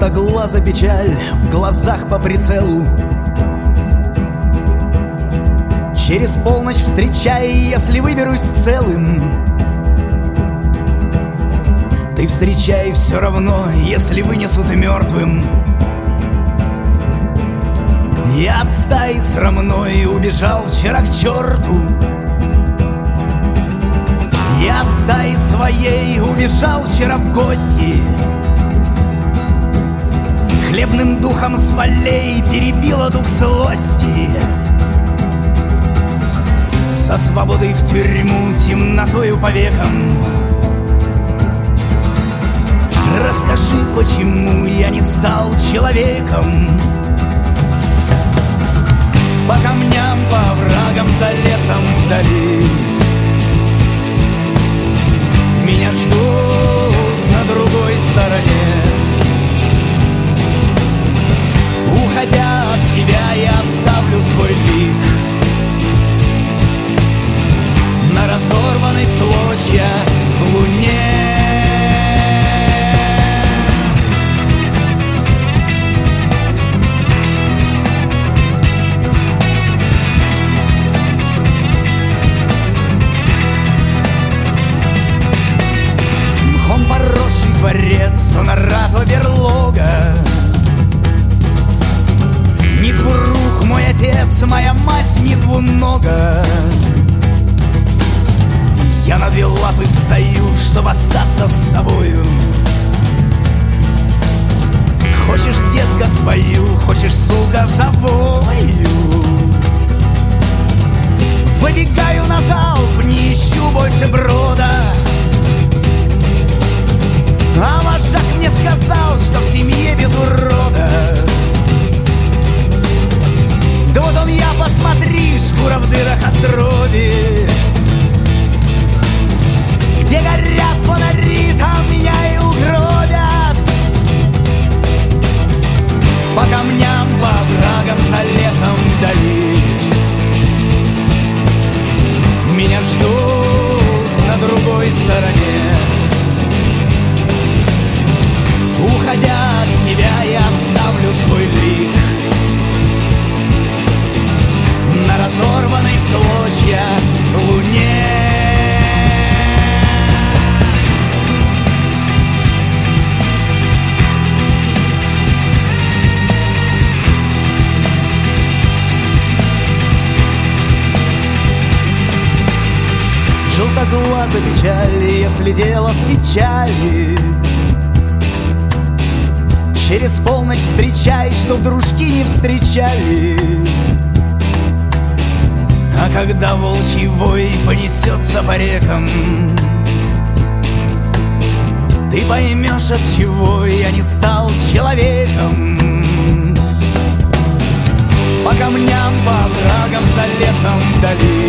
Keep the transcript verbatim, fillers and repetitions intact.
Желтоглаза печаль в глазах по прицелу. Через полночь встречай, если выберусь целым. Ты встречай все равно, если вынесут мертвым. Я от стаи срамной убежал вчера к черту. Я от стаи своей убежал вчера в гости. Хлебным духом с полей перебила дух злости. Со свободой в тюрьму, темнотою по векам. Расскажи, почему я не стал человеком. По камням, по оврагам, за лесом вдали меня ждут на другой стороне. Уходя от тебя, я оставлю свой лик на разорванной в клочья луне. Мхом поросший дворец, то нора, то берлога. Не двурук мой отец, моя мать не двунога. Я на две лапы встаю, чтоб остаться с тобою. Хочешь, детка, спою, хочешь, сука, завою. Выбегаю на залп, не ищу больше брода. А вожак мне сказал, что в семье без урода. Да вот он я, посмотри, шкура в дырах от дроби. Где горят фонари, там меня и угробят. По камням, по оврагам, за лесом вдали меня ждут на другой стороне. Уходя от тебя, я оставлю свой лик на разорванной в клочья луне. Желтоглаза печаль, если дело в печали. Через полночь встречай, чтоб дружки не встречали. А когда волчий вой понесется по рекам, ты поймешь, от чего я не стал человеком. По камням, по оврагам, за лесом вдали